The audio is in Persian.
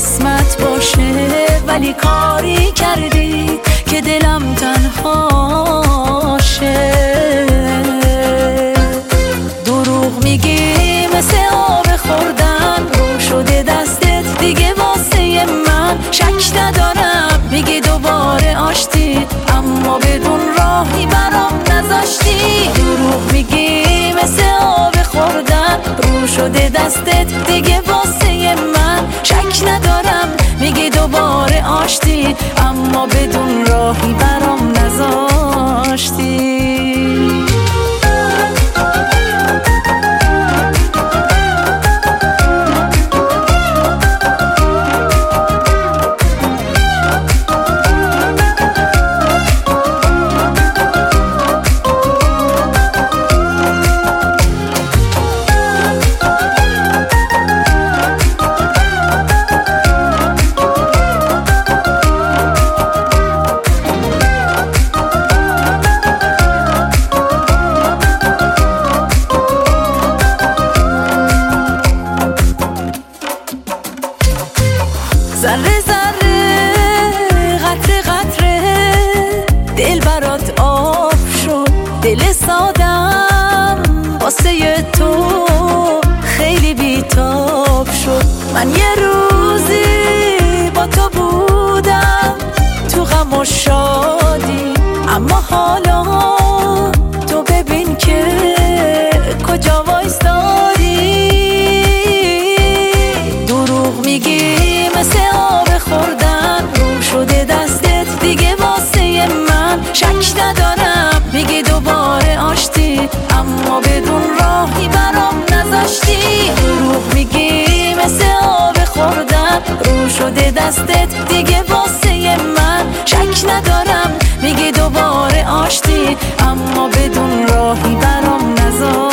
قسمت باشه، ولی کاری کردی که دلم تنها شه. دروغ میگی مثل آب خوردن، رو شده دستت دیگه واسه من. شک ندارم میگی دوباره آشتی، اما بدون راهی برام نذاشتی. دروغ میگی مثل آب خوردن، رو شده دستت دیگه واسه من. شک ندارم میگی دوباره آشتی، اما بدون راهی برام نذاشتی. ذره ذره قطره قطره دل برات آب شد. دل سادم واسه تو خیلی بیتاب شد. من یه روزی با تو بودم تو غم و شادی، اما حالا تو ببین که کجا وایستادی. دروغ میگی مثل آب خوردن، رو شده دستت دیگه واسه من. شک ندارم میگی دوباره آشتی، اما بدون راهی برام نذاشتی. دروغ میگی مثل آب خوردن، رو شده دستت دیگه واسه من. شک ندارم میگی دوباره آشتی، اما بدون راهی برام نذاشتی.